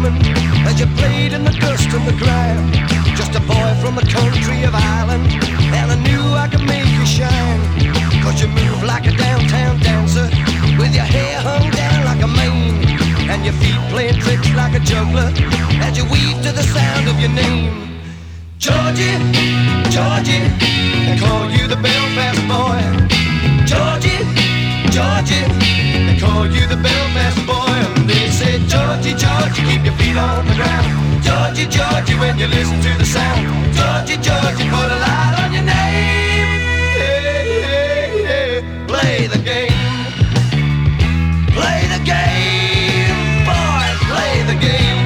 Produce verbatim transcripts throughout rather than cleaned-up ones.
diamond as you played in the dust and the grime. Just a boy from the country of Ireland, and I knew I could make you shine. Cause you move like a downtown dancer, with your hair hung down like a mane, and your feet playing tricks like a juggler as you weave to the sound of your name. Georgie, Georgie, they call you the Belfast boy. Georgie, Georgie, they call you the Belfast boy. And they say, Georgie, Georgie, keep your feet on the ground. Georgie, Georgie, when you listen to the sound. Georgie, Georgie, put a light on your name. Hey, hey, hey. Play the game. Play the game, boys, play the game.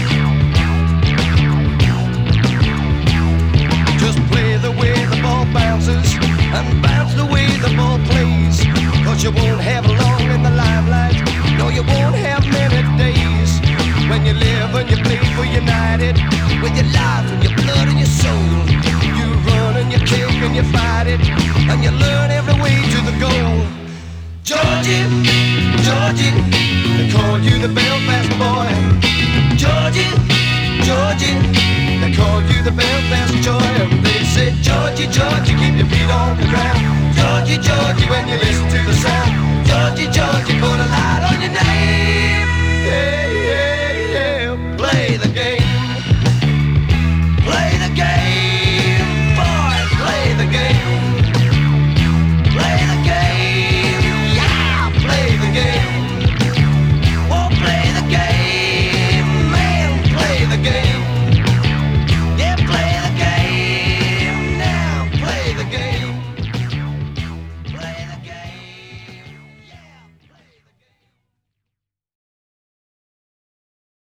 Just play the way the ball bounces, and bounce the way the ball plays. Cause you won't have long in the limelight, no, you won't have many days. When you live and you play for United, with your life and your blood and your soul. You run and you kick and you fight it, and you learn every way to the goal. Georgie, Georgie, they call you the Belfast boy. Georgie, Georgie, they call you the Belfast joy. And they say, Georgie, Georgie, keep your feet on the ground. Georgie, Georgie, when you listen to the sound. Georgie, Georgie, put a light